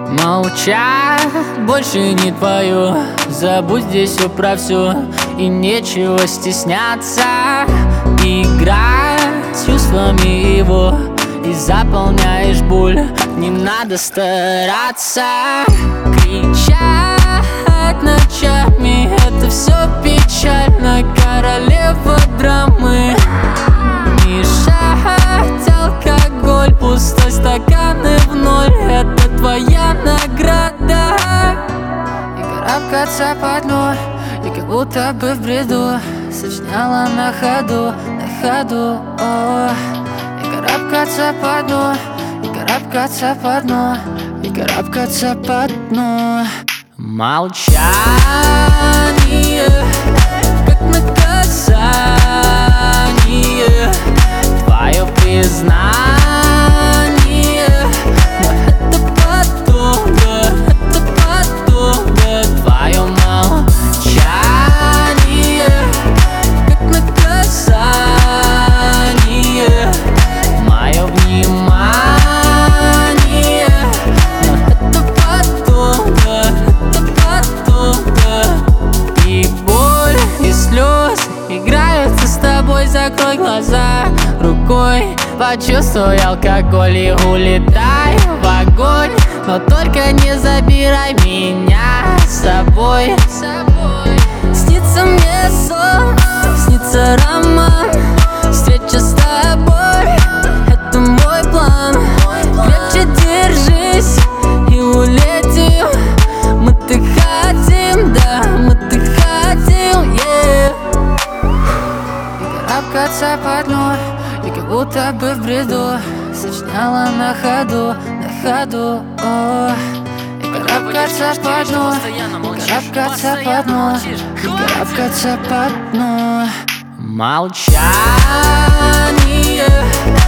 Молчать больше не твое. Забудь здесь все про все, и нечего стесняться. Играй с чувствами его, и заполняешь боль. Не надо стараться. Кричать ночами — это все печально. Королева драмы. Мешать алкоголь, пустой стакан и в ноль. Это твоя награда. И карабкаться по дну, и как будто бы в бреду сочиняла на ходу, о. И карабкаться по дну, и карабкаться по дну, и карабкаться по дну. Молчание, как наказание, твое признание. Но это потом, да, это потом, да. Твое молчание, как наказание, мое внимание. Но это потом, да, это потом, да. И боль, и слезы играются с тобой. Закрой глаза рукой, почувствуй алкоголь и улетай в огонь. Но только не забирай меня с собой. Снится мне сон, снится роман, встреча с тобой — это мой план. Крепче держись и улетим. Мы-то хотим, да, мы-то хотим, yeah. И карабкаться по дну, и как будто бы в бреду сочиняла на ходу, о. И карабкаться по дну, и карабкаться по дну, и карабкаться по дну. Молчание,